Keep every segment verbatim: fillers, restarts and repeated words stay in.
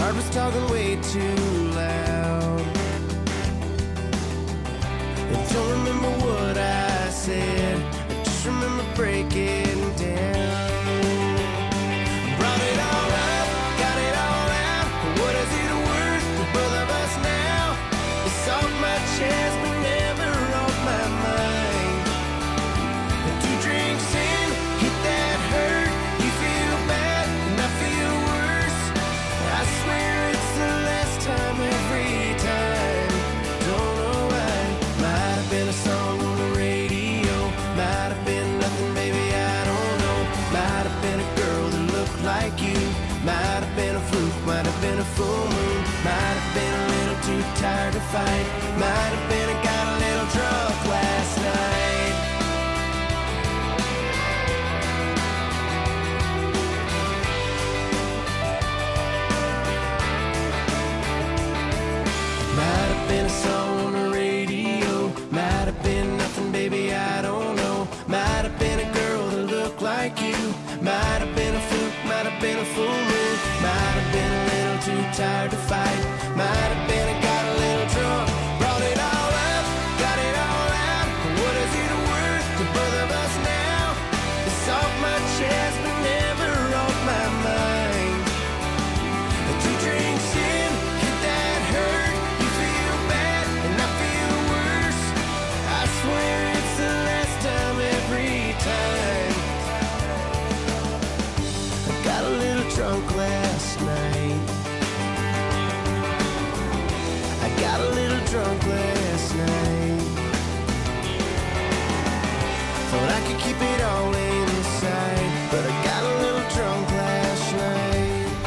heart was talking way too loud. I don't remember what I said, I just remember breaking down. Brought it all up, got it all out. What is it worth to both of us now? It's off my chest but never off my mind. Two drinks in, hit that hurt. You feel bad and I feel worse. I swear it's the last time every time. Don't know why. Might have been a song on the radio, might have been nothing, baby, I don't know. Might have been a girl that looked like you, might have been a fluke, might have been a full moon, might have been a little too tired to fight, might have been I got a little drunk last night. Might have been a song on the radio, might have been nothing, baby, I don't know. Might have been a girl that looked like you, might have been a fluke, might have been a full moon, might have been a little too tired to fight, might have been I got a little drunk. Brought it all up, got it all out. What is it worth to both of us now? It's off my chest but never off my mind. Two drinks in, hit that hurt. You feel bad and I feel worse. I swear it's the last time every time. I got a little drunk last night. I got a little drunk last night. Thought I could keep it all inside, but I got a little drunk last night.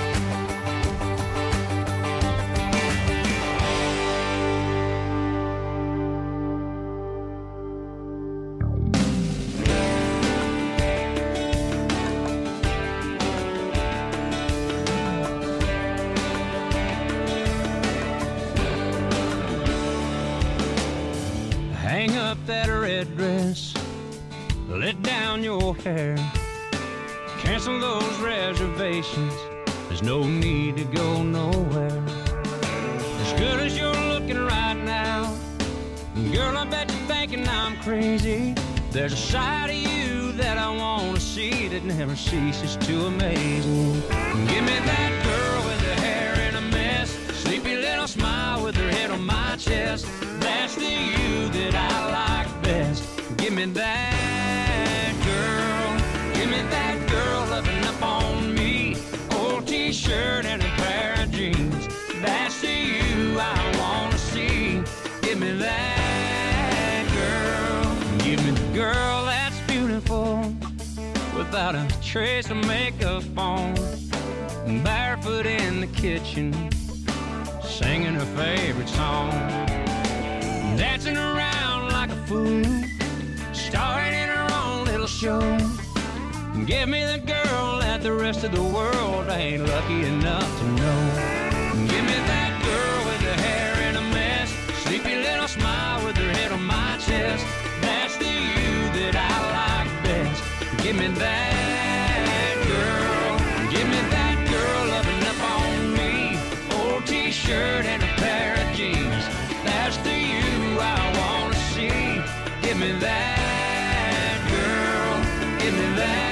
Hang up that red dress, let down your hair, cancel those reservations, there's no need to go nowhere. As good as you're looking right now, girl, I bet you're thinking I'm crazy. There's a side of you that I want to see that never ceases to amaze me. Give me that girl with her hair in a mess, sleepy little smile with her head on my chest. That's the you that I like best. Give me that girl, give me that girl loving up on me. Old t-shirt and a pair of jeans. That's the you I want to see. Give me that girl, give me the girl that's beautiful, without a trace of makeup on, barefoot in the kitchen, singing her favorite song, dancing around like a fool, starring in her own little show. Give me the girl that the rest of the world ain't lucky enough to know. Give me that girl with the hair in a mess, sleepy little smile with her head on my chest. That's the you that I like best. Give me that girl, give me that girl loving up on me. Old t-shirt and a pair of jeans. That's the you I want to see. Give me that girl, give me that.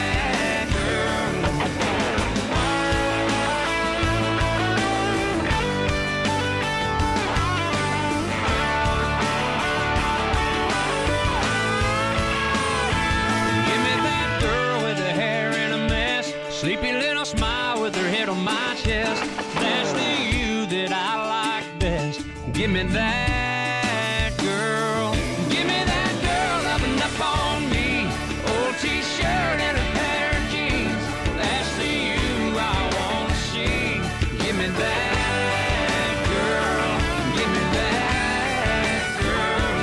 Sleepy little smile with her head on my chest. That's the you that I like best. Give me that girl. Give me that girl loving up on me. Old t-shirt and a pair of jeans. That's the you I want to see. Give me that girl. Give me that girl.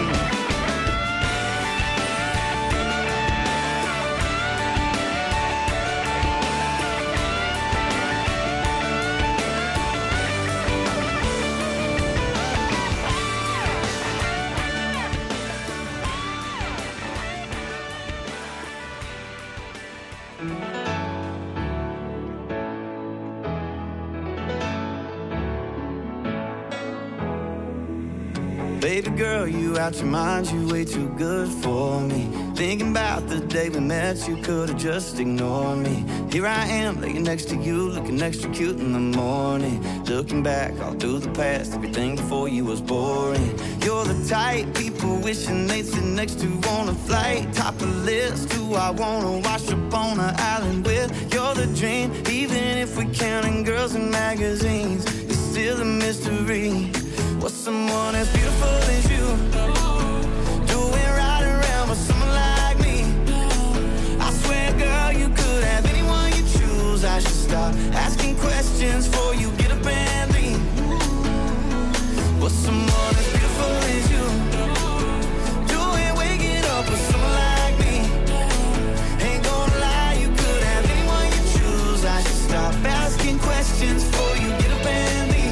Baby girl, you out your mind, you way too good for me. Thinking about the day we met, you could've just ignored me. Here I am, laying next to you, looking extra cute in the morning. Looking back all through the past, everything before you was boring. You're the type people wishing they'd sit next to on a flight. Top of the list, who I wanna wash up on an island with. You're the dream, even if we're counting girls in magazines. It's still a mystery. What's someone as beautiful as you doing right around with someone like me? I swear, girl, you could have anyone you choose. I should stop asking questions before you get up and leave. What's someone as beautiful as you doing waking up with someone like me? Ain't gonna lie, you could have anyone you choose. I should stop asking questions before you get up and leave.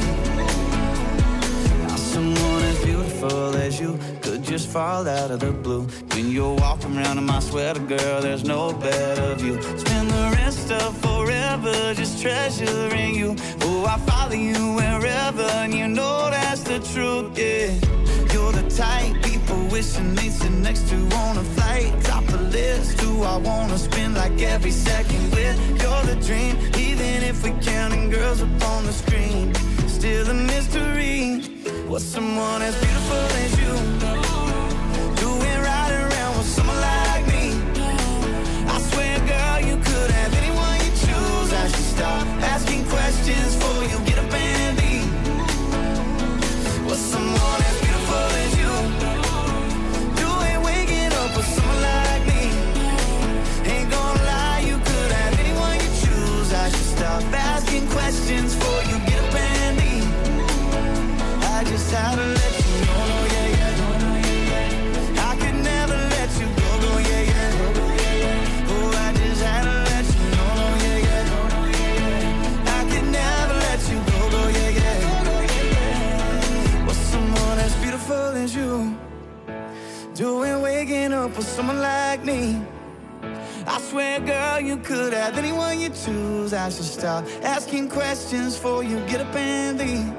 Someone as beautiful as you could just fall out of the blue. When you're walking around in my sweater, girl, there's no better view. Spend the rest of forever just treasuring you. Oh, I follow you wherever, and you know that's the truth, yeah. You're the type people wishing they'd sit next to on a flight. Top of the list, who I wanna spend like every second with. You're the dream, even if we're counting girls up on the screen. Still a mystery. What's someone as beautiful as you doing right around with someone like me? I swear, girl, you could have anyone you choose. I should stop asking questions before you get up and leave. What's someone as beautiful as you doing waking up with someone like me? Ain't gonna lie, you could have anyone you choose. I should stop asking questions before you get up and leave. I just had to let you know, no, yeah, yeah, no, no, yeah, yeah. I could never let you go, go, yeah, yeah, no, no, yeah, yeah. Oh, I just had to let you know, no, yeah, yeah, no, no, yeah, yeah. I could never let you go, go, yeah, yeah, no, no, yeah, yeah. What's someone as beautiful as you doing waking up with someone like me? I swear, girl, you could have anyone you choose. I should stop asking questions before you get up and leave.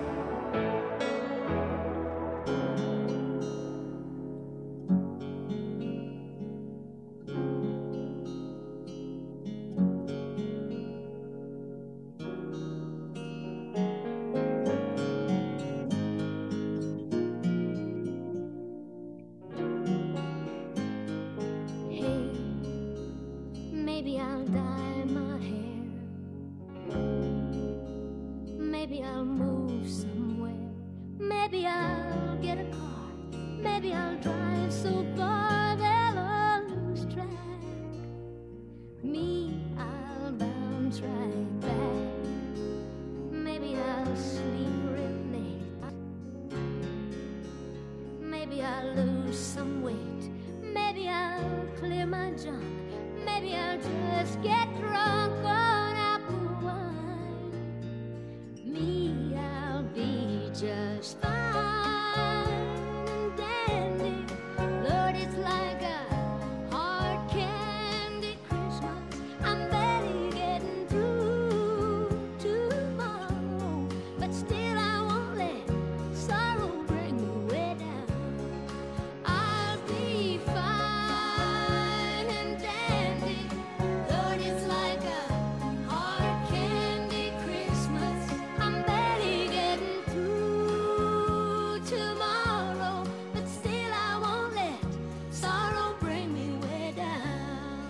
Maybe I'll dye my hair. Maybe I'll move somewhere. Maybe I'll get a car. Maybe I'll drive so far they'll all lose track. Me, I'll bounce right back. Maybe I'll sleep real late. Maybe I'll lose some weight. Maybe I'll clear my junk. Maybe I'll just get drunk on apple wine. Me, I'll be just fine and dandy. Lord, it's like a hard candy Christmas. I'm barely getting through tomorrow, but still I won't let sorrow bring me way down. I'll be fine and dandy. Lord, it's like a hard candy Christmas. I'm barely getting through tomorrow, but still I won't let sorrow bring me way down.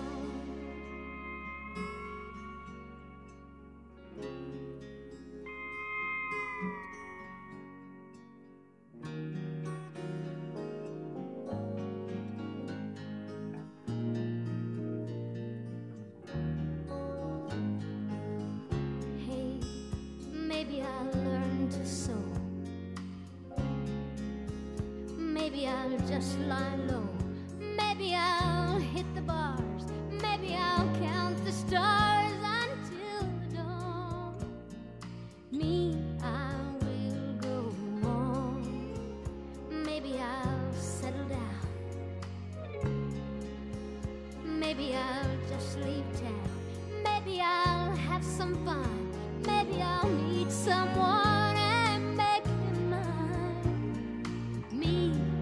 Hey, maybe I'll learn to sew. Maybe I'll just lie low. Maybe I'll hit the bars. Maybe I'll count the stars until the dawn. Me, I will go on. Maybe I'll settle down. Maybe I'll just leave town. Maybe I'll have some fun. Maybe I'll meet someone and make him mine. Me,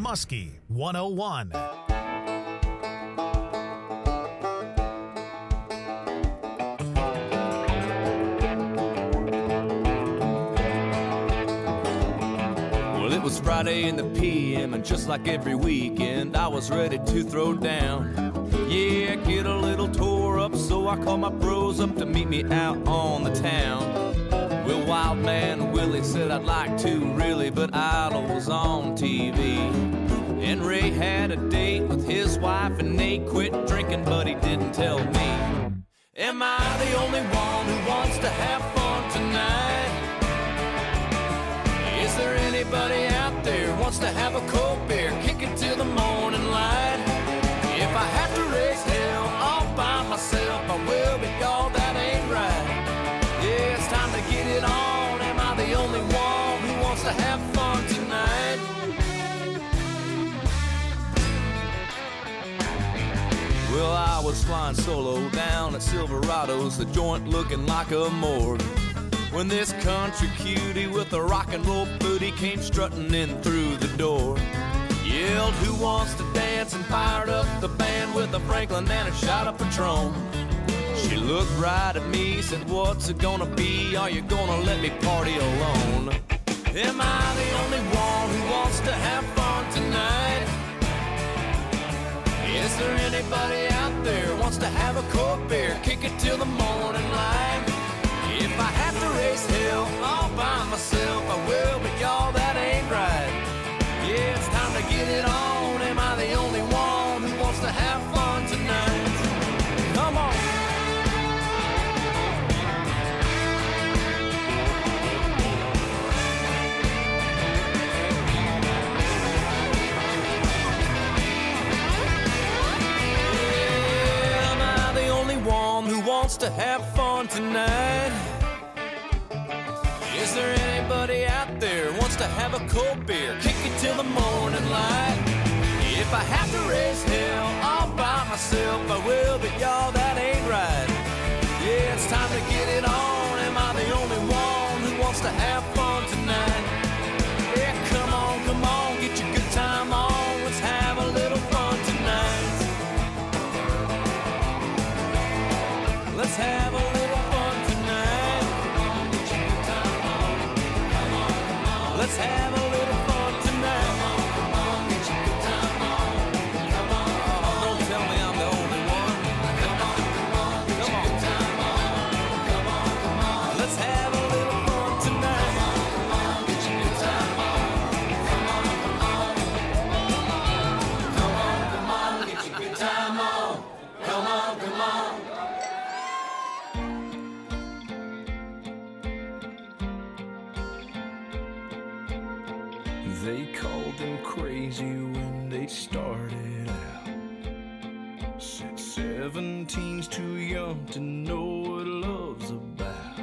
Muskie one oh one. Well, it was Friday in the P M, and just like every weekend, I was ready to throw down. Yeah, get a little tore up, so I called my bros up to meet me out on the town. Well, Wild Man Willie said I'd like to, really, but Idol was on T V. And Ray had a date with his wife, and Nate quit drinking, but he didn't tell me. Am I the only one who wants to have fun tonight? Is there anybody out there who wants to have a cold beer, kick it till the morning light? If I have to raise hell all by myself, I will, but y'all, that ain't right. Yeah, it's time to get it on. Am I the only one who wants to have fun tonight? Well, I was flying solo down at Silverado's, the joint looking like a morgue, when this country cutie with a rock and roll booty came strutting in through the door. Yelled, who wants to dance, and fired up the band with a Franklin and a shot of Patron. She looked right at me, said, what's it gonna be? Are you gonna let me party alone? Am I the only one who wants to have fun tonight? Is there anybody out there who wants to have a cold beer, kick it till the morning light? If I have to raise hell all by myself, I will, but y'all, that ain't right. Yeah, it's time to get it on. Am I the only one who wants to have fun tonight? Come on. Yeah, am I the only one who wants to have fun tonight? Is there anybody out there who wants to have a cold beer, kick it till the morning light? If I have to raise hell all by myself, I will, but y'all, that ain't right. Yeah, it's time to get it on. Am I the only one who wants to have fun tonight? Yeah, come on, come on, get your good time on. Let's have a little fun tonight. Let's have a little fun tonight. Let's have a little fun tonight. Come on, get your good time on. Come on, don't tell me I'm the only one. Come on, come on, get your good time on. Come on, come on, let's have a little fun tonight. Come on, get your good time on. Come on, come on, come on, come on, get your good time on. Come on, come on. They called them crazy when they started out. Said seventeen's too young to know what love's about.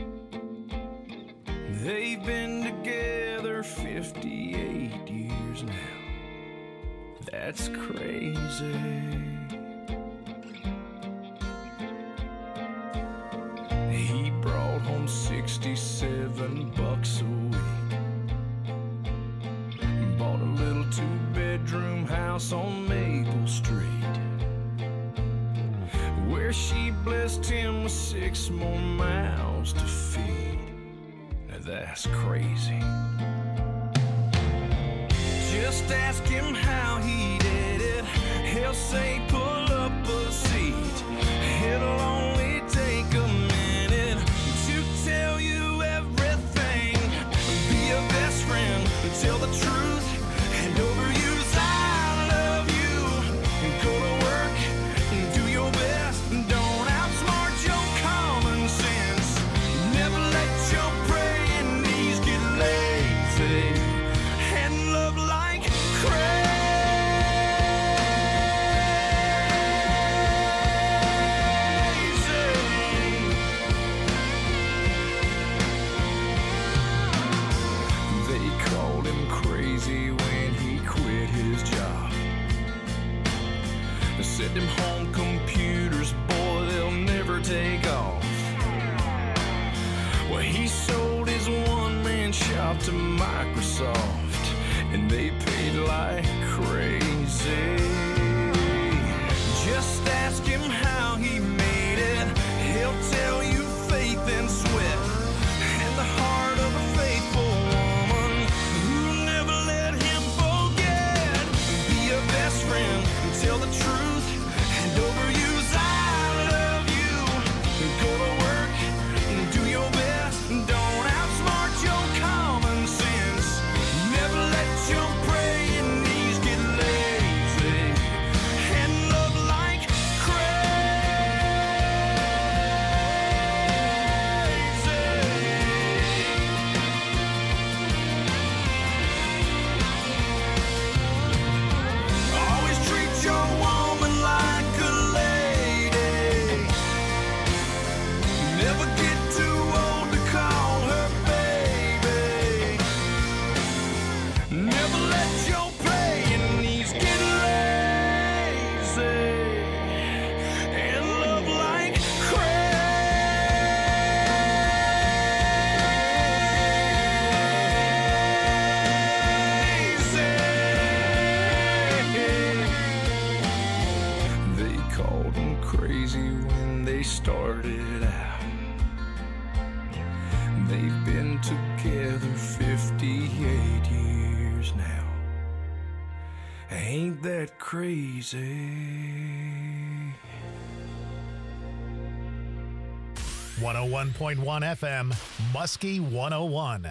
They've been together fifty-eight years now. That's crazy. He brought home sixty-seven bucks a week. Bought a little two-bedroom house on Maple Street, where she blessed him with six more mouths to feed. Now that's crazy. Just ask him how he did it. He'll say pull up a seat. It'll only take a minute to tell you everything. Be a best friend, tell the truth, and overuse I love you. Go to work and do your best. Don't outsmart your common sense. Never let your praying knees get lazy. And love like crazy. They called him crazy when he quit his job. They said them home computers, boy, they'll never take off. Well, he sold his one-man shop to Microsoft, and they paid like crazy. Just ask him how he made it. He'll tell you faith and sweat and the heart of a faithful woman who never let him forget. Be your best friend and tell the truth and overuse I love you. Go to work and do your best. Don't outsmart your common sense. Never let your praying knees get lazy and love like always treat your woman like a lady. Never get too old to call her baby. Never let your praying knees get lazy and love like crazy. They called him crazy when they started out. They've been together fifty-eight years now. Ain't that crazy? one oh one point one F M, Muskie one oh one.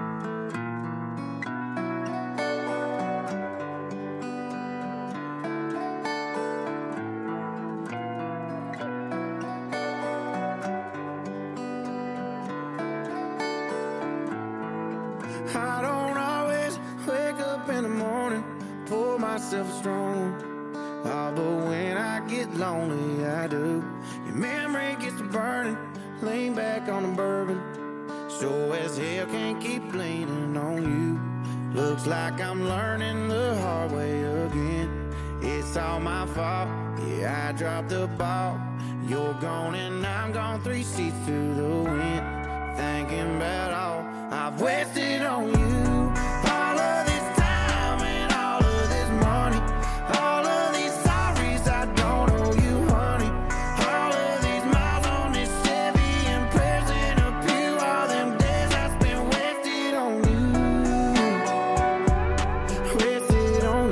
I don't always wake up in the morning, pour myself a strong. Oh, but when I get lonely, I do. Your memory gets to burning, lean back on the bourbon. Sure as hell can't keep leaning on you. Looks like I'm learning the hard way again. It's all my fault, yeah, I dropped the ball. You're gone and I'm gone, three seats to the wind. Thinking about all I've wasted on you. All of this time and all of this money. All of these sorries I don't owe you, honey. All of these miles on this Chevy and prayers in a pew. All them days I spent wasted on you. Wasted on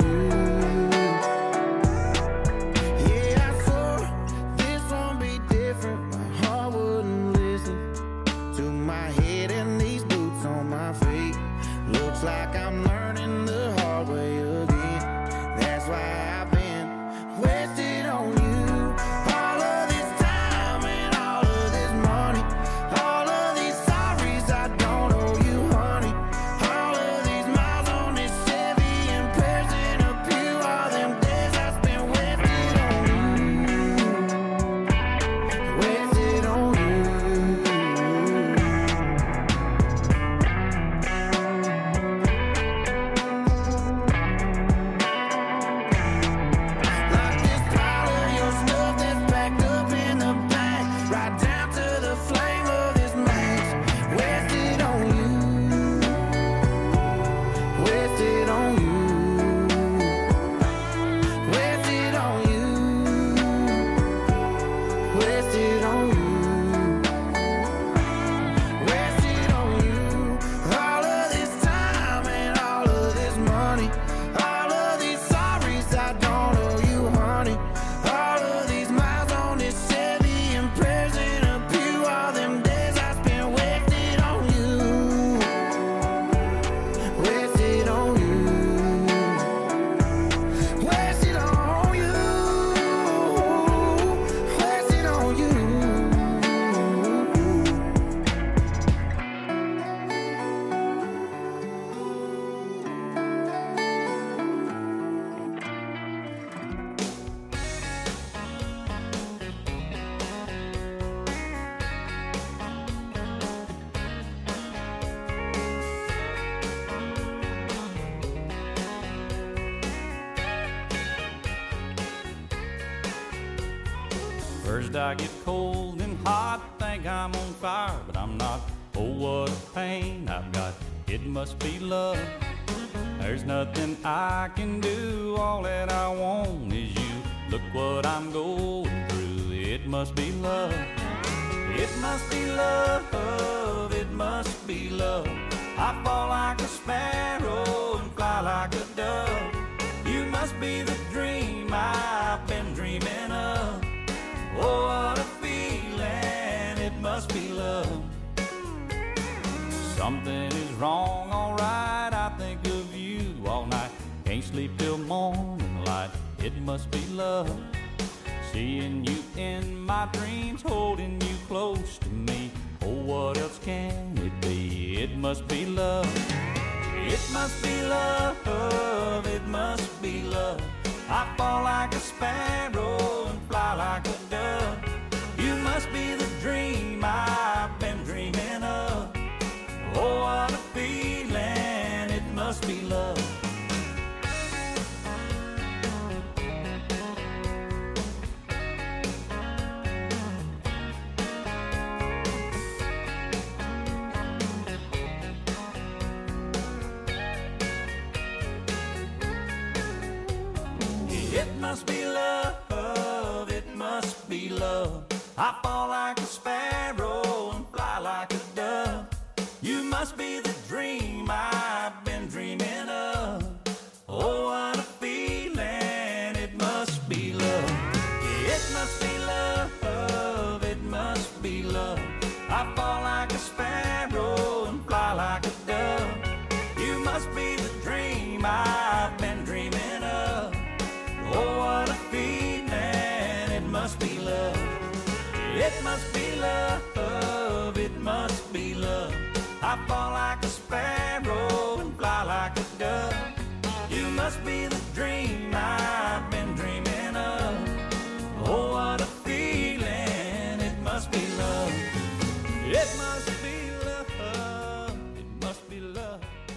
you. Yeah, I swore this won't be different. My heart wouldn't listen to my head and these boots on my feet. Looks like I'm learning the hard way again. That's why I've been wasted on you. All of this time and all of this money. All of these sorries I don't owe you, honey. All of these miles on this Chevy and prayers in a pew. All them days I spent wasted on you. Wasted on you. Like this pile of your stuff that's packed up in the back, right down to the flame of this match. Wasted on you. Wasted on you. Wasted on you. Wasted on you. Wasted on you. All of this time and all of this money. All of these sorries I don't owe you, honey. All of these miles on this Chevy and prayers in a pew. All them days I spent wasted on you. Wasted on you. Wasted on you. Wasted on you. First I get cold and hot, think I'm on fire, but I'm not. Oh, what a pain I've got, it must be love. There's nothing I can do, all that I want is you. Look what I'm going through, it must be love. It must be love, it must be love. I fall like a sparrow and fly like a dove. You must be the dream I've been dreaming of. Oh, what a feeling, it must be love. Something is wrong, alright, I think of you all night. Can't sleep till morning light, it must be love. Seeing you in my dreams, holding you close to me. Oh, what else can it be? It must be love. It must be love, it must be love. I fall like a sparrow and fly like a dove. You must be the dream I've been dreaming of. Oh, what a feeling, it must be love. It must be love, it must be love. I fall like a sparrow and fly like a dove. You must be the dream I've been dreaming of. Oh, what a feeling, it must be love. It must be love, it must be love. I fall like a sparrow and fly like a dove. You must be the dream I've been dreaming of. Oh, what a feeling, it must be love. It must be love, it must be love. I fall like a sparrow and fly like a dove. You must be the dream I've been dreaming of. Oh, what a feeling, it must be love. It must be love, it must be love.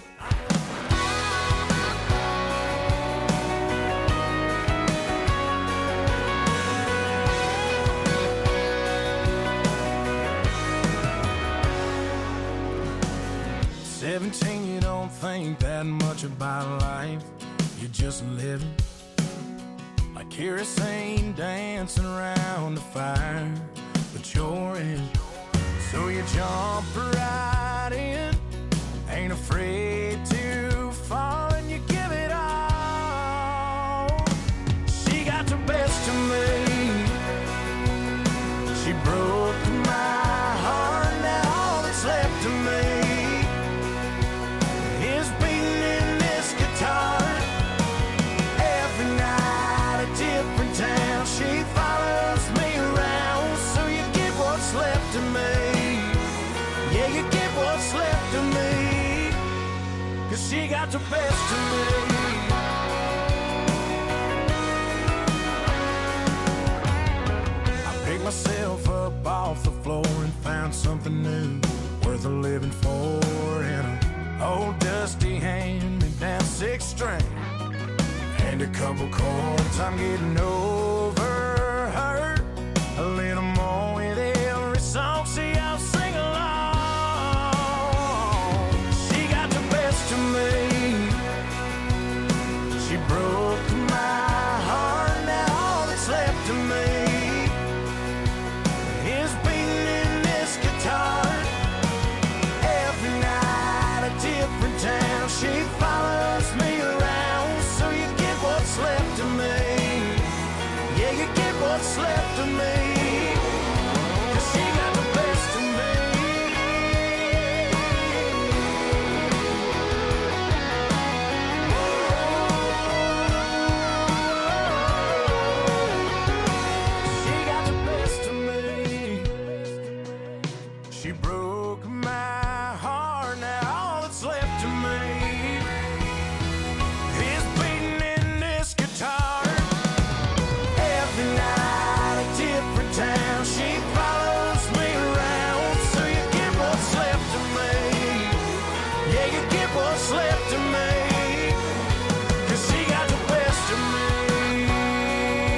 Seventeen, you don't think that much about life. You're just living like kerosene dancing around the fire. But you're in, so you jump right in. Ain't afraid to fall and you give it all. She got the best of me. She broke my heart, now all that's left of me. She follows me around, so you get what's left of me. Yeah, you get what's left of me, 'cause she got the best of me. I picked myself up off the floor and found something new, worth a living for, in an old dusty hand-me-down six string. And a couple chords, I'm getting over her a little more with every song. See, I'll sing along. She got the best of me. She broke my heart, now all that's left of me is beating in this guitar. Every night a different town, she follows me around, so you what's left of me. Yeah, you get what's left of me, 'cause she got the best of me. She got the best of me. She broke my heart, now all that's left of me. She follows me around, so you get what's left of me. Yeah, you get what's left of me, 'cause she got the best of me.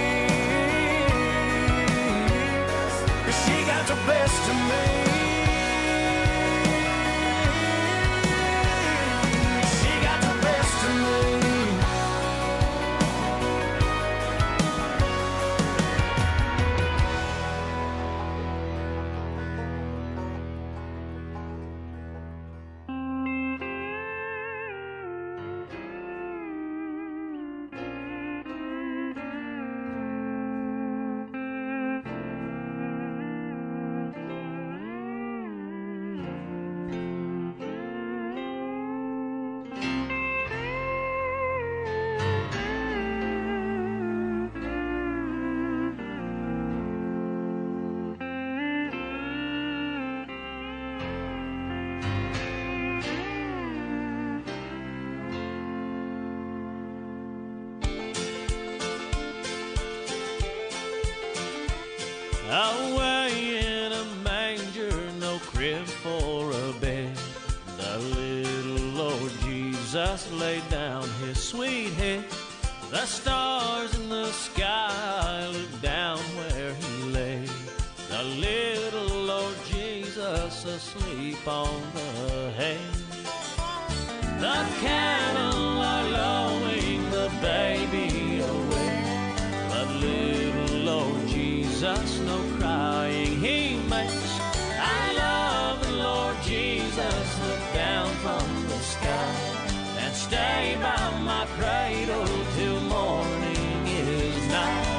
'Cause she got the best of me. Away in a manger, no crib for a bed, the little Lord Jesus laid down his sweet head. The stars in the sky looked down where he lay, the little Lord Jesus asleep on the hay. The cattle are lowing the baby away, but little Lord Jesus no crying he makes. I love the Lord Jesus, look down from the sky and stay by my cradle till morning is nigh.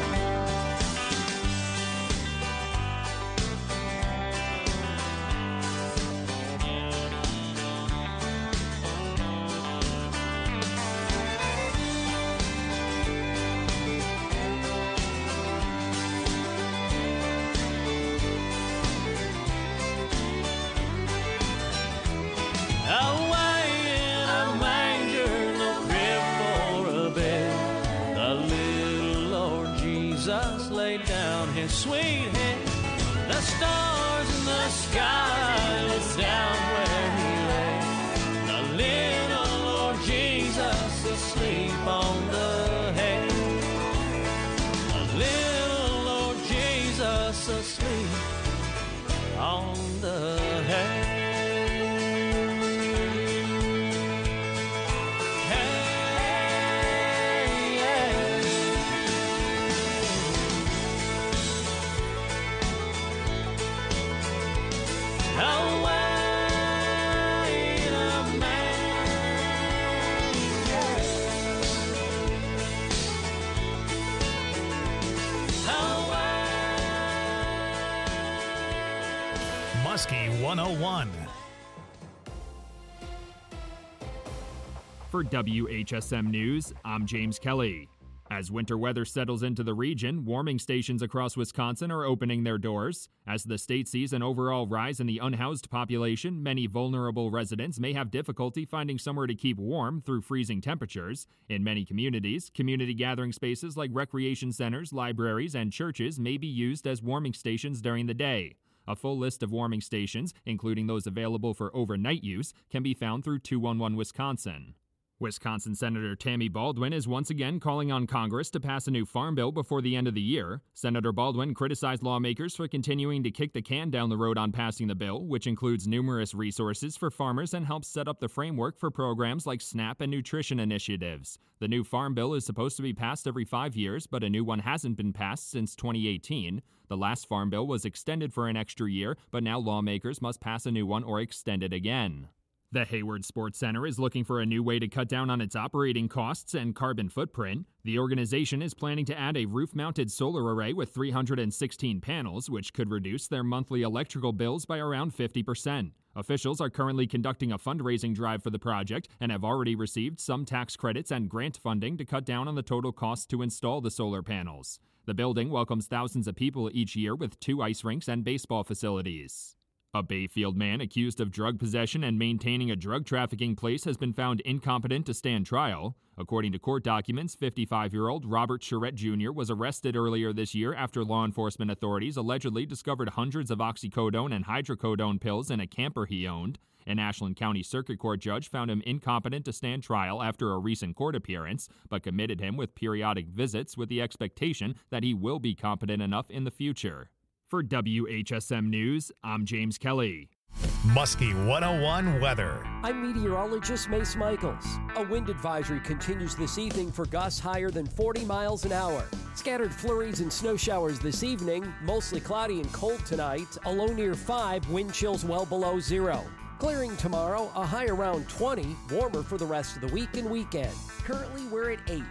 Sweet head, the stars in the sky look down where he lay, the little Lord Jesus asleep on the hay, the little Lord Jesus asleep on the hay. Muskie one oh one. For W H S M News, I'm James Kelly. As winter weather settles into the region, warming stations across Wisconsin are opening their doors. As the state sees an overall rise in the unhoused population, many vulnerable residents may have difficulty finding somewhere to keep warm through freezing temperatures. In many communities, community gathering spaces like recreation centers, libraries, and churches may be used as warming stations during the day. A full list of warming stations, including those available for overnight use, can be found through two one one Wisconsin. Wisconsin Senator Tammy Baldwin is once again calling on Congress to pass a new farm bill before the end of the year. Senator Baldwin criticized lawmakers for continuing to kick the can down the road on passing the bill, which includes numerous resources for farmers and helps set up the framework for programs like SNAP and nutrition initiatives. The new farm bill is supposed to be passed every five years, but a new one hasn't been passed since twenty eighteen. The last farm bill was extended for an extra year, but now lawmakers must pass a new one or extend it again. The Hayward Sports Center is looking for a new way to cut down on its operating costs and carbon footprint. The organization is planning to add a roof-mounted solar array with three hundred sixteen panels, which could reduce their monthly electrical bills by around fifty percent. Officials are currently conducting a fundraising drive for the project and have already received some tax credits and grant funding to cut down on the total cost to install the solar panels. The building welcomes thousands of people each year with two ice rinks and baseball facilities. A Bayfield man accused of drug possession and maintaining a drug trafficking place has been found incompetent to stand trial. According to court documents, fifty-five-year-old Robert Charette Junior was arrested earlier this year after law enforcement authorities allegedly discovered hundreds of oxycodone and hydrocodone pills in a camper he owned. An Ashland County Circuit Court judge found him incompetent to stand trial after a recent court appearance, but committed him with periodic visits with the expectation that he will be competent enough in the future. For W H S M News, I'm James Kelly. Muskie one oh one weather. I'm meteorologist Mace Michaels. A wind advisory continues this evening for gusts higher than forty miles an hour. Scattered flurries and snow showers this evening, mostly cloudy and cold tonight, a low near five, wind chills well below zero. Clearing tomorrow, a high around twenty, warmer for the rest of the week and weekend. Currently, we're at eight.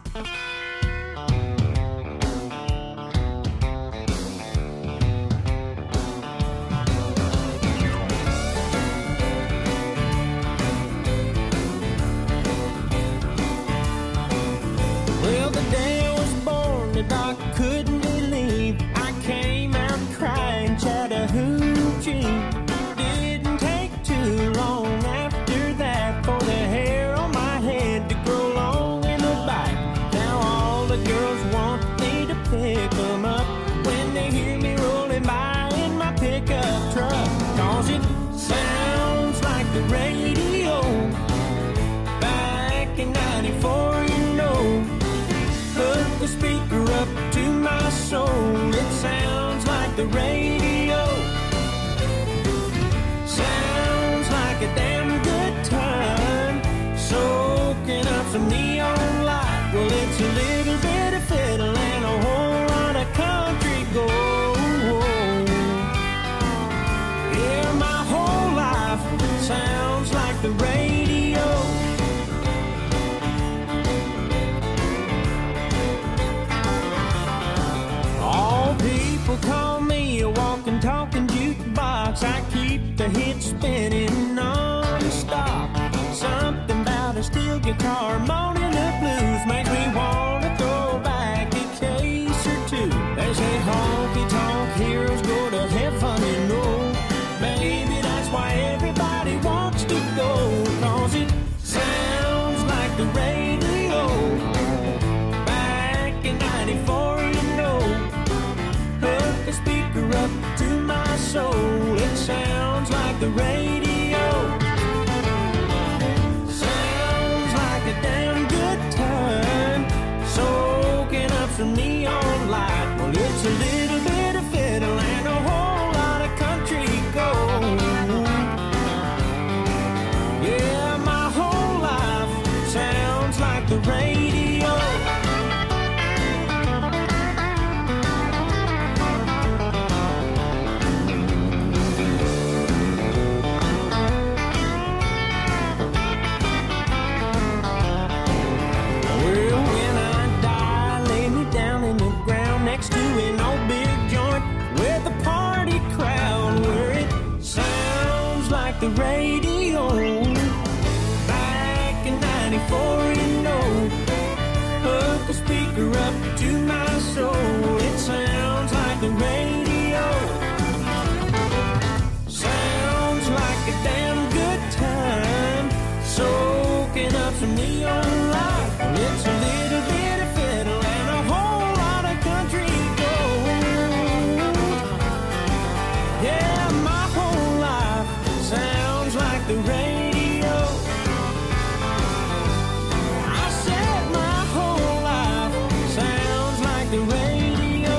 Well, the day I was born, the doc couldn't believe I came out crying Chattahoochee. Didn't take too long after that for the hair on my head to grow long in the back. Now all the girls want soul. It sounds like the radio. Sounds like a damn good time. Soaking up some neon light. Well, it's a little bit of fiddle and a whole lot of country gold. Yeah, my whole life sounds like the radio. All people call me a walking, talking jukebox. I keep the hits spinning non-stop. Something about a steel guitar moaning the blues makes me want to throw back a case or two. They say honky-tonk heroes go to heaven, you know. Maybe that's why everybody wants to go, 'cause it sounds like the radio. Back in ninety-four, you know. Hook the speaker up to my soul. It sounds like the radio. Sounds like a damn good time. Soaking up some neon light. Well, it's a little bit of fiddle and a whole lot of country gold. Yeah, my whole life sounds like the radio. Well, when I die, lay me down in the ground next to an old big joint with a party crowd where it sounds like the radio. Back in ninety-four, you know. Hook the speaker up to my soul. It sounds like the radio. Sounds like a damn good time. Soaking up some neon light. It's a little bit of fiddle and a whole lot of country gold. Yeah, my whole life sounds like the radio. I said my whole life sounds like the radio.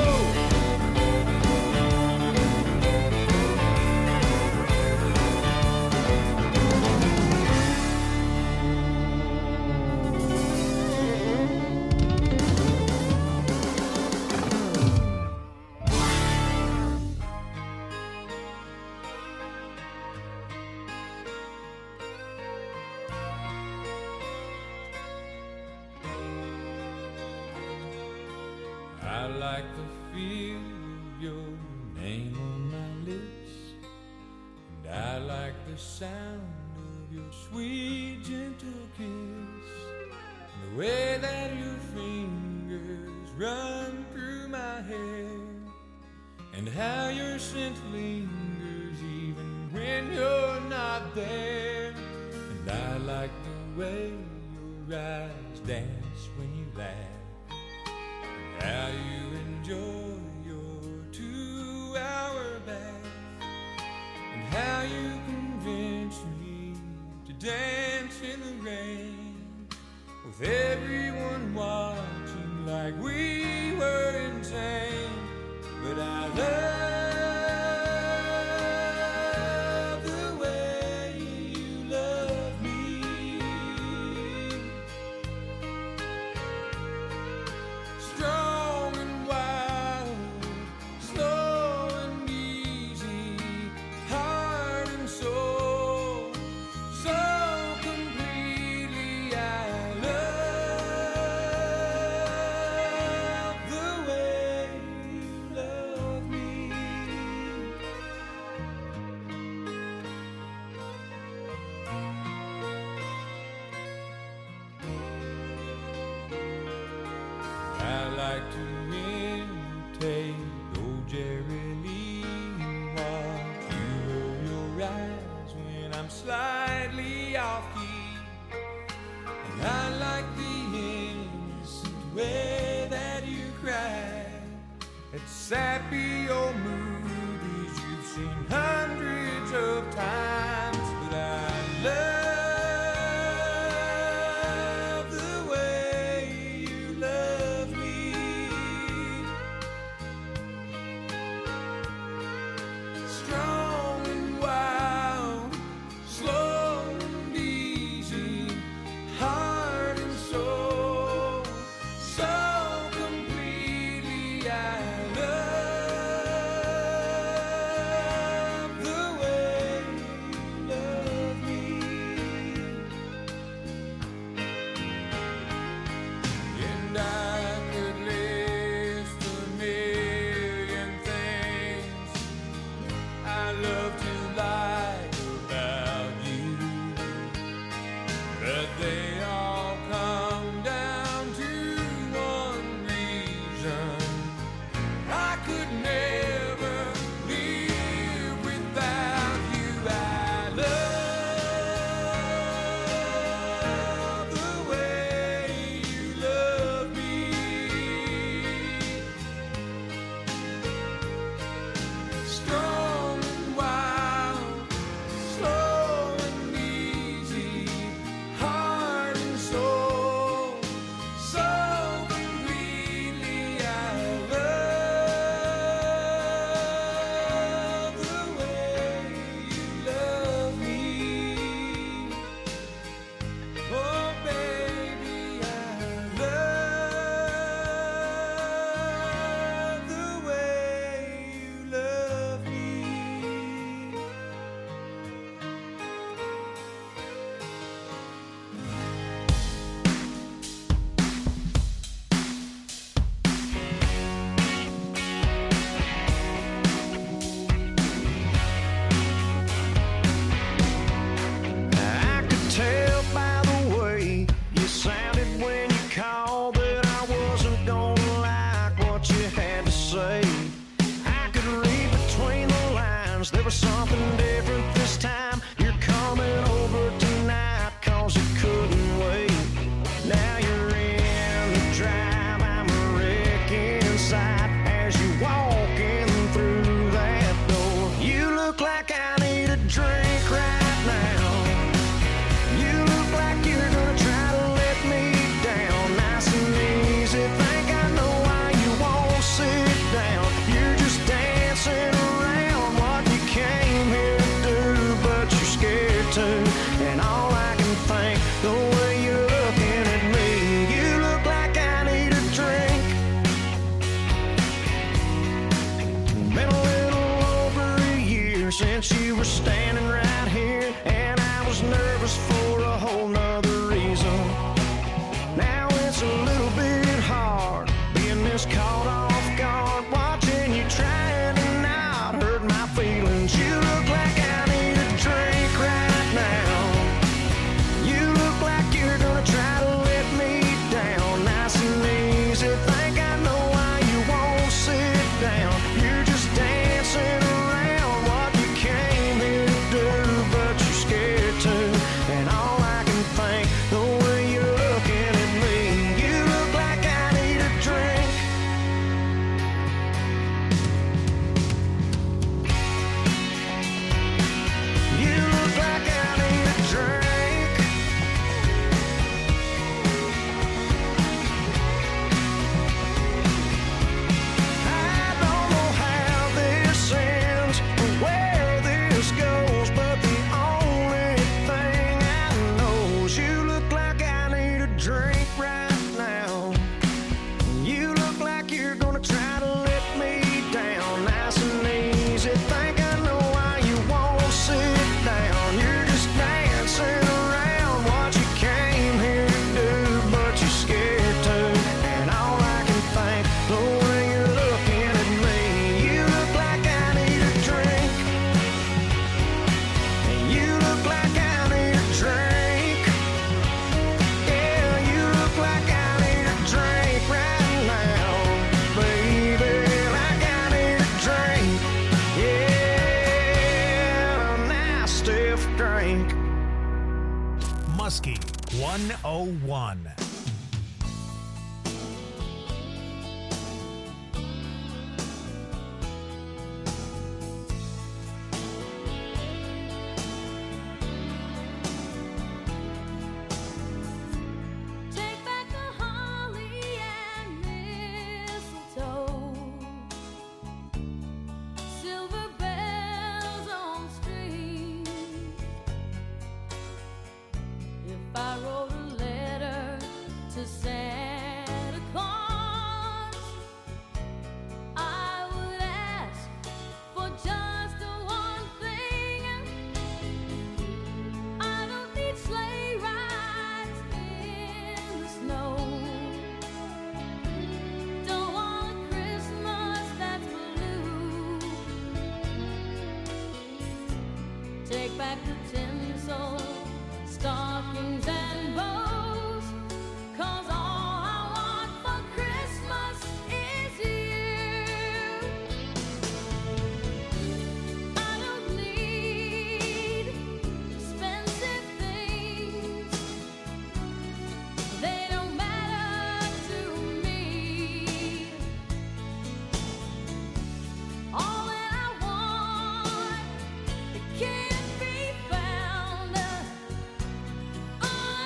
I like the feel of your name on my lips, and I like the sound of your sweet, gentle kiss, and the way that your fingers run through my hair, and how your scent lingers even when you're not there. And I like the way your eyes dance when you laugh, how you enjoy your two-hour bath, and how you convince me to dance in the rain, with everyone watching like we were insane. But I love the way you love me. Strong and wild 'cause there was something different this time. You're coming over tonight 'cause you couldn't wait. Now you're in the drive, I'm a wreck inside as you walking through that door. You look like I need a drink right now. You look like you're gonna try to let me down nice and easy. Think I know why you won't sit down. You're just dancing around what you came here to do, but you're scared to. And all I can think, the way you're looking at me, you look like I need a drink. Been a little over a year since you were standing right here, and I was nervous for a whole nother reason. Now it's a little bit hard being this caught off guard, watching you trying to not hurt my feelings. You look like I need a drink right now. You look like you're gonna try to let me down nice and easy. Think I know why you won't sit down. You're just dancing around what you came here to do, but you're scared to. And all I can think, the way you're looking at me, you look like I need a drink. You look like I need a drink. I don't know how this ends or where this goes, but the only thing I know is you look like I need a drink right now. You look like you're gonna try to let me down nice and easy. Think I know why you won't sit down. You're just dancing around what you came here to do, but you're scared to. And all I can think, the way you're looking at me, you look like I need a drink. And you look like I need a drink. Yeah, you look like I need a drink right now, baby. Like I need a drink. Yeah, a nice stiff drink. Muskie one oh one. Take back the holly and mistletoe, silver bells on string. If I wrote a letter to Santa Claus, I would ask for just one thing. I don't need sleigh rides in the snow. Don't want a Christmas that's blue. Take back the tinsel, stockings and bows, 'cause all I want for Christmas is you. I don't need expensive things, they don't matter to me. All that I want, it can't be found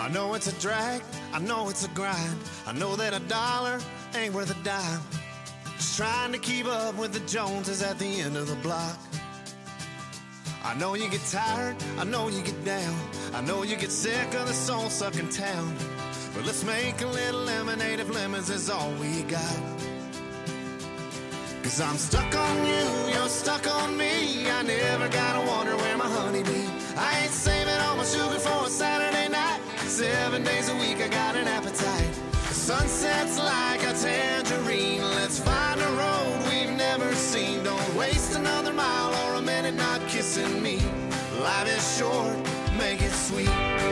I know it's a drag, I know it's a grind. I know that a dollar ain't worth a dime. Just trying to keep up with the Joneses at the end of the block. I know you get tired, I know you get down. I know you get sick of the soul-sucking town. But let's make a little lemonade if lemons is all we got. Cause I'm stuck on you, you're stuck on me. I never gotta wonder where my honey be. I ain't saving all my sugar for a Saturday night. Seven days a week I got an appetite. The sunset's like a tangerine. Let's find a road we've never seen. Don't waste another mile or a minute not kissing me. Life is short, make it sweet.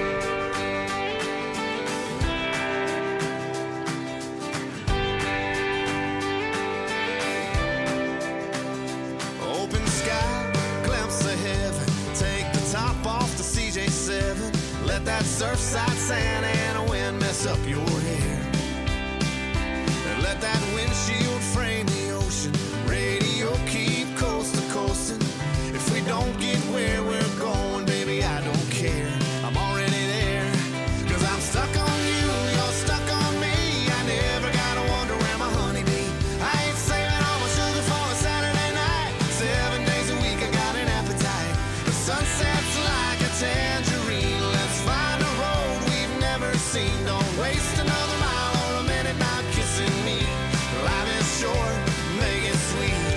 Open sky, glimpse of heaven. Take the top off the C J seven. Let that surfside sand and a wind mess up your hair. And let that windshield frame the ocean. Radio keep coast to coasting. If we don't get where we're going, baby, I don't care. I'm already there. Cause I'm stuck on you, you're stuck on me. I never gotta wonder where my honey be. I ain't saving all my sugar for a Saturday night. Seven days a week I got an appetite. The sunset's like a tangerine. Let's find a road we've never seen. Don't waste another mile or a minute not kissing me. Life is short, make it sweet.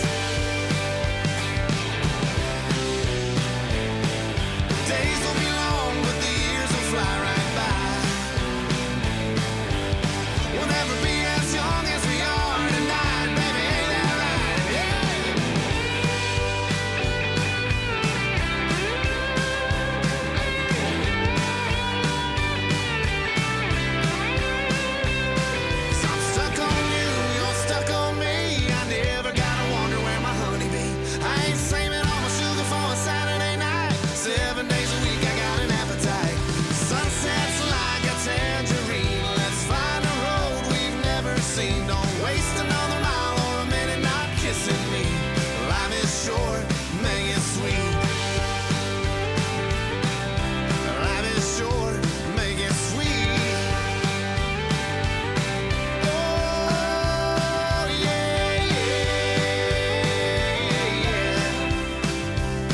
Days will be long, but the years will fly right by. We'll never be as young as we are tonight, baby, ain't that right? Yeah. Cause I'm stuck on you, you're stuck on me. I never gotta wonder where my honey be. I ain't saving all my sugar for a Saturday night. Seven days a week I got an appetite. Sunset's like a tangerine. Let's find a road we've never seen. Don't waste another mile or a minute not kissing me. Life is short, make it sweet. Life is short, make it sweet. Oh, yeah, yeah, yeah.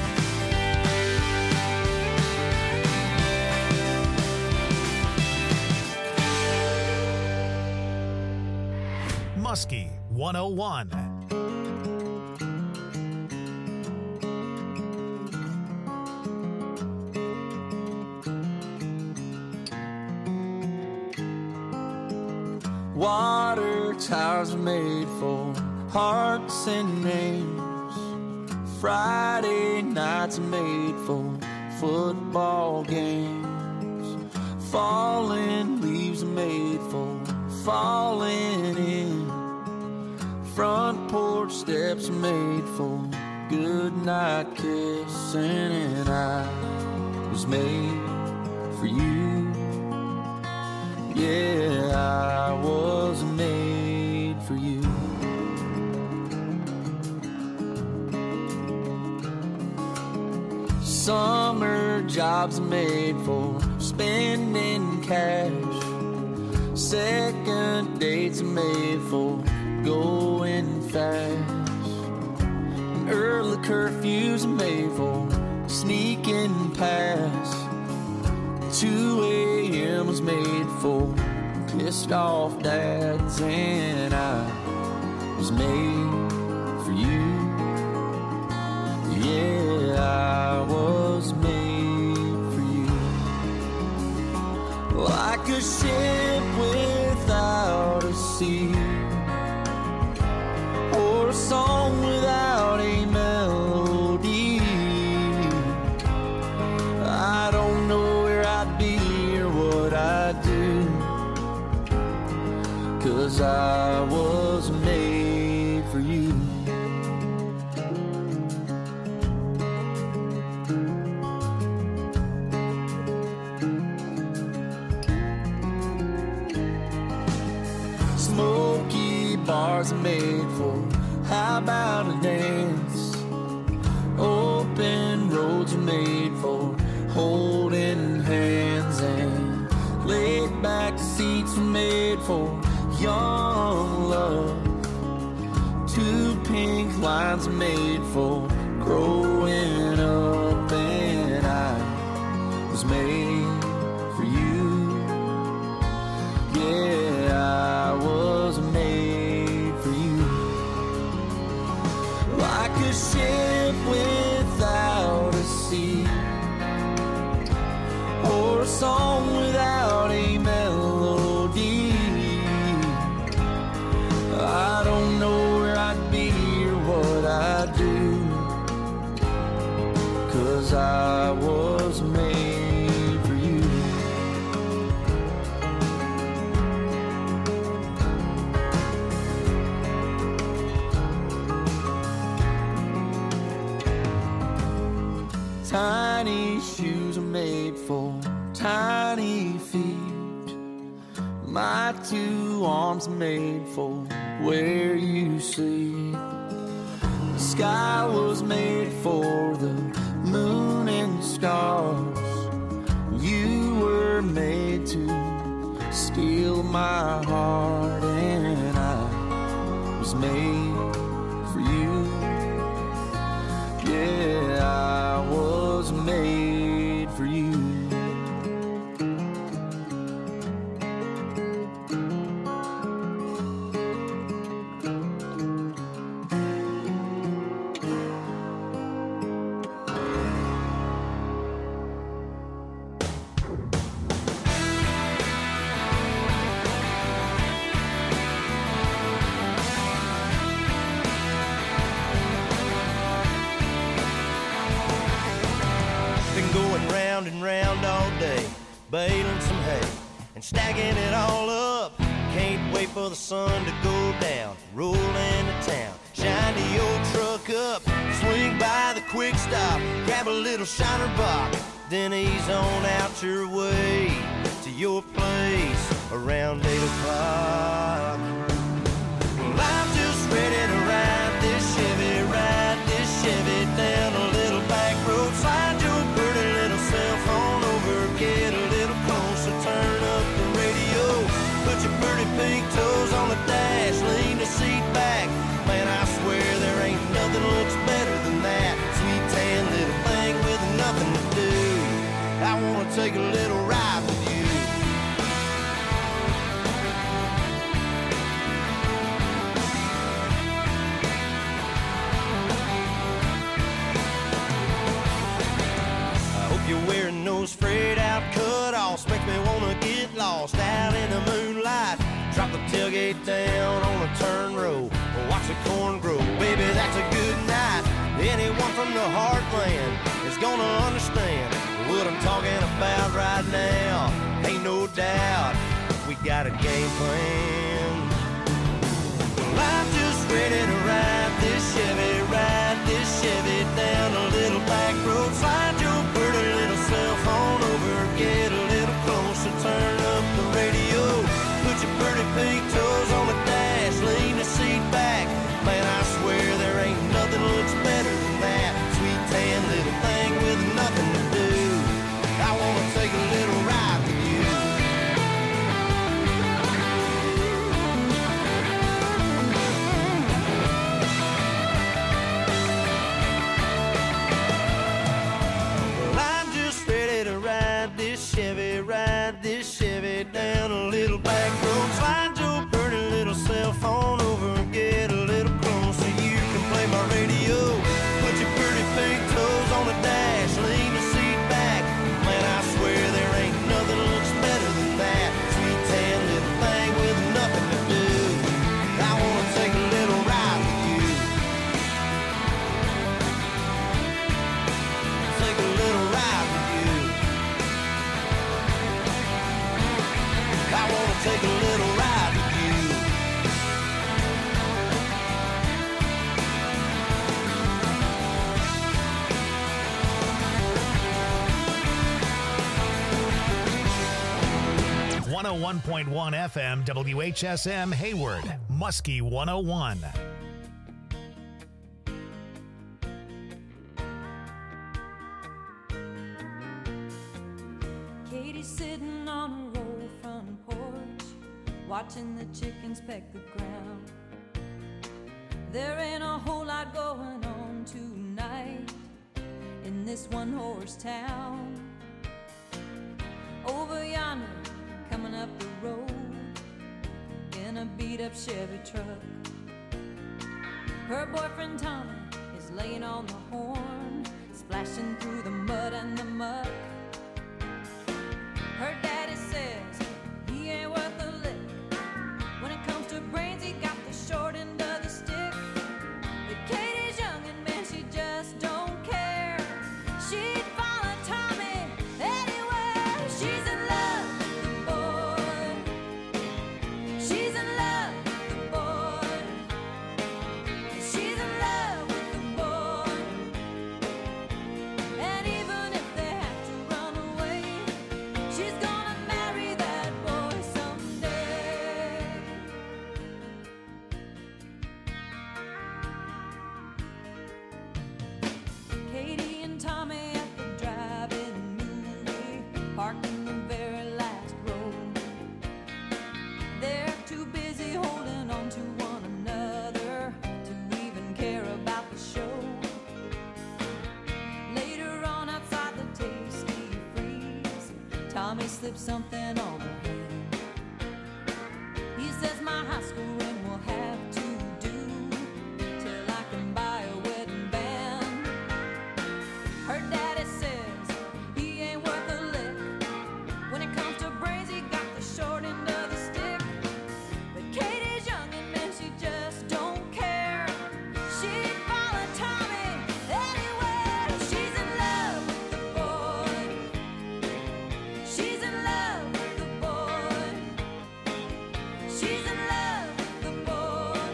Muskie one oh one. Water towers are made for hearts and names. Friday nights are made for football games. Falling leaves are made for falling in. Front porch steps are made for good night kissing. And I was made for you. Yeah, I was made for you. Summer jobs are made for spending cash. Second dates are made for going fast. And early curfews are made for sneaking past. two a.m. was made for pissed off dads. And I was made for you. Yeah, I was made for you. Like a ship without a sea, or a song without a melody. I don't know where I'd be or what I'd do, 'cause I was made for you. Smoky bars are made for how about a dance? Open roads are made for holding hands, and made for young love. Two pink lines made for growing up, and I was made for you. Yeah, I was made for you. Like a ship without a sea, or a song without a melody. I don't know where I'd be or what I'd do, 'cause I was made for you. Tiny shoes are made for tiny feet. My two arms made for where you sleep. The sky was made for the moon and stars. You were made to steal my heart, and I was made for you. Yeah, I was made for you. Baling some hay and stacking it all up. Can't wait for the sun to go down. Roll into town, shine the old truck up, swing by the quick stop, grab a little shiner box, then ease on out your way to your place around eight o'clock. Well, I'm just ready to ride this Chevy, ride this Chevy down a little back road. Slide your pretty little cell phone over, get a little closer, turn up the radio, put your pretty pink toes on the dash, lean the seat back. Man, I swear there ain't nothing looks better than that sweet tan little thing with nothing to do. I wanna take a little ride with you. You're wearing those frayed out cut-offs, make me wanna get lost out in the moonlight. Drop the tailgate down on a turn row, or watch the corn grow. Baby, that's a good night. Anyone from the heartland is gonna understand what I'm talking about right now. Ain't no doubt we got a game plan. Well, I'm just ready to ride this Chevy, ride this Chevy down a little back road. Slide your pretty little cell phone over, get a little closer, turn up the radio, put your pretty pink toes on the dash, lean the seat back. Man, I swear there ain't nothing looks better than that sweet tan little thing with nothing to do. I wanna take a little ride with you. Chevy, ride this Chevy down a little back road. Slide your pretty little cell phone over and get a little closer. You can play my radio, put your pretty pink toes on the dash, lean the seat back. Man, I swear there ain't nothing looks better than that sweet tan little thing with nothing to do. I wanna take a little ride with you. Take a little ride with you. I wanna take a little ride with you. one oh one point one F M W H S M Hayward, Muskie one oh one. Katie's sitting on a roll front porch, watching watching the chickens peck the ground. There ain't a whole lot going on tonight in this one-horse town. Over yonder, coming up the road in a beat-up Chevy truck, her boyfriend Tommy is laying on the horn, splashing through the mud and the muck. Her daddy says he ain't worth a lick. When it comes to brains, he got the short end of the stick. But Katie's young and man, she just don't care. She'd follow Tommy anywhere. She's in love with the boy. She's in love with the boy. She's in love with the boy. And even if they have to run away, she's gonna marry that boy someday. Katie and Tommy at the drive-in movie, parked in the very last row. They're too busy holding on to one another to even care about the show. Later on outside the Tasty Freeze, Tommy slipped something on her hand. He says my high school ring will have to do till I can buy a wedding band. Her daddy says he ain't worth a lick. When it comes to brains, he got the short end of the stick. But Katie's young and man, she just don't care. She'd follow Tommy anywhere. She's in love with the boy. She's in love with the boy. She's in love with the boy.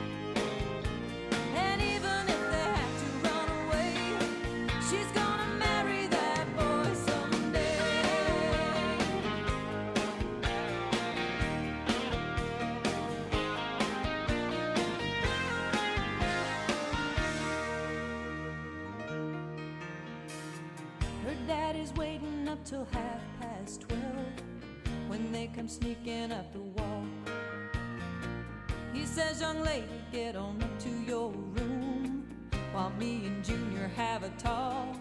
And even if they have to run away, she's gonna marry that boy someday. Her daddy's waiting up till half past twelve when they come sneaking up the wall. He says, young lady, get on up to your room while me and Junior have a talk.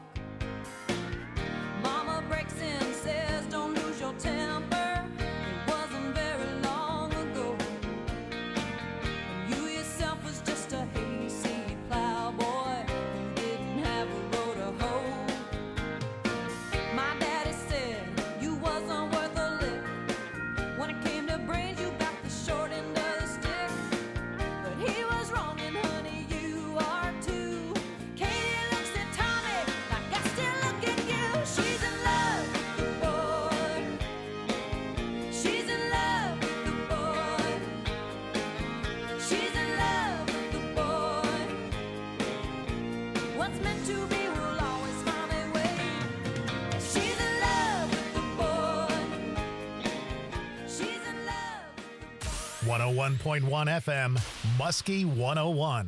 Mama breaks in, says, don't lose your temper. It wasn't very long ago. And you yourself was just a hayseed plowboy who didn't have a row to hoe. My daddy said you wasn't worth a lick. When it came to brains, you got the short end of the stick. But he was wrong, and honey, you are too. Katie looks at Tommy like I still look at you. She's in love with the boy. She's in love with the boy. She's in love with the boy. What's meant to be will always find a way. She's in love with the boy. She's in love. one oh one point one F M, Muskie one oh one.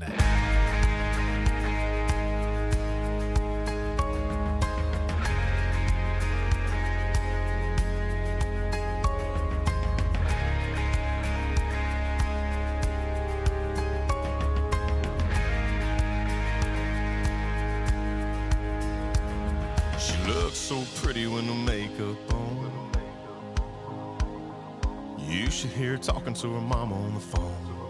She looks so pretty with no makeup on. You should hear her talking to her mama on the phone.